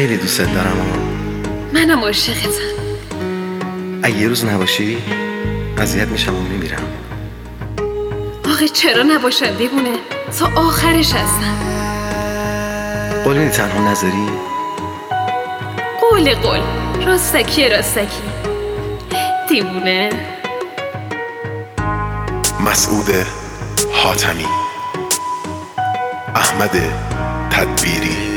خیلی دوست دارم منم عاشقتم. اگه یه روز نباشی اذیت میشم و میمیرم. آخه چرا نباشم دیوونه؟ تا آخرش هستم. قول میدی تنها نذاری؟ قول راستکی دیوونه. مسعود حاتمی، احمد تدبیری.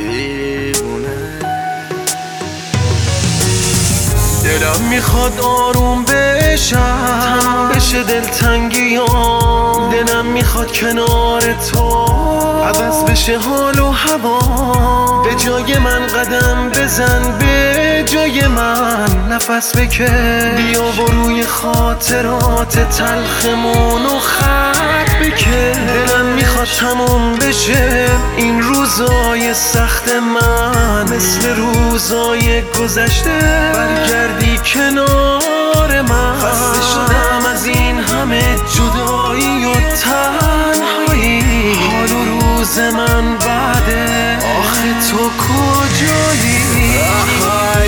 دلم میخواد آروم بشم، بشه دلتنگیام. دلم میخواد کنار تو عوض بشه حال و هوا. به جای من قدم بزن، به جای من نفس بکش. بیا و روی خاطرات تلخمون و خط بکش. دلم میخواد تموم بشه این روزای سخت من، مثل روزای گذشته برگردی کنار من. خسته شدم از این همه جدایی و تنهایی. حال و روز من بعده، آخه تو کجایی؟ آهای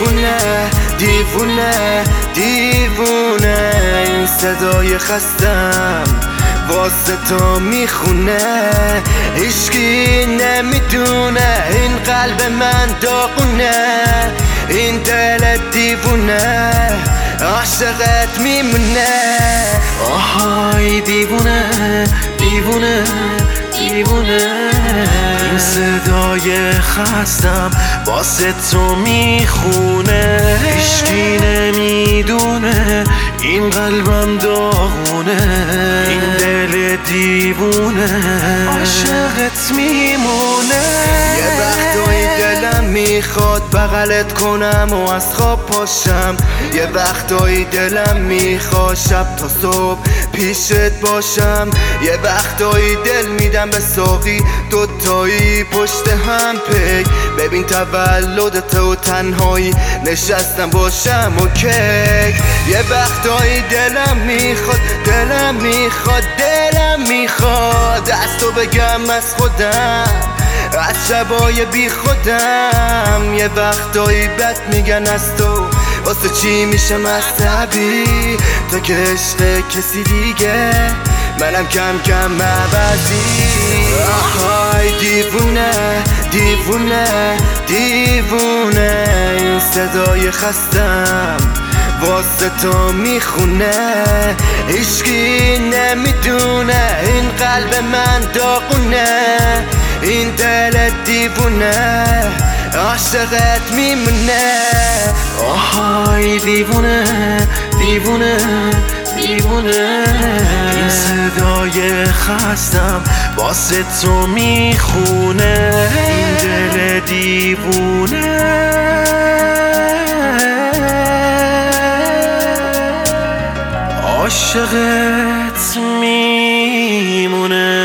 دیوونه این صدای خستم واسه تو میخونه. هیچکی نمیدونه این قلب من داغونه، این دل دیوونه عاشقت میمونه. آهای دیوونه این صدای خستم واسه تو میخونه. هیچکی نمیدونه این قلبم داغونه، این دل دیوونه عاشقت میمونه. یه وقتایی دلم میخواد بغلت کنم و از خواب پاشم. یه وقتایی دلم میخواد شب تا صبح پیشت باشم. یه وقتایی دل میدم به ساقی دوتایی پشت هم پیک. ببین تولدت و تنهایی نشستم باشم و کیک. یه وقتایی دلم میخواد از تو بگم از خودم، از شبای بی خودم. یه وقتایی بد میگن از تو، واسه چی میشم عصبی؟ تو که عشق کسی دیگه، منم کم کم عوضی. آهای دیوونه این صدای خستم واسه تو میخونه. هیچکی نمیدونه این قلب من داغونه، این دل دیوونه عاشقت میمونه. آهای دیوونه این صدای خستم واسه تو میخونه. این دل دیوونه عاشقت میمونه.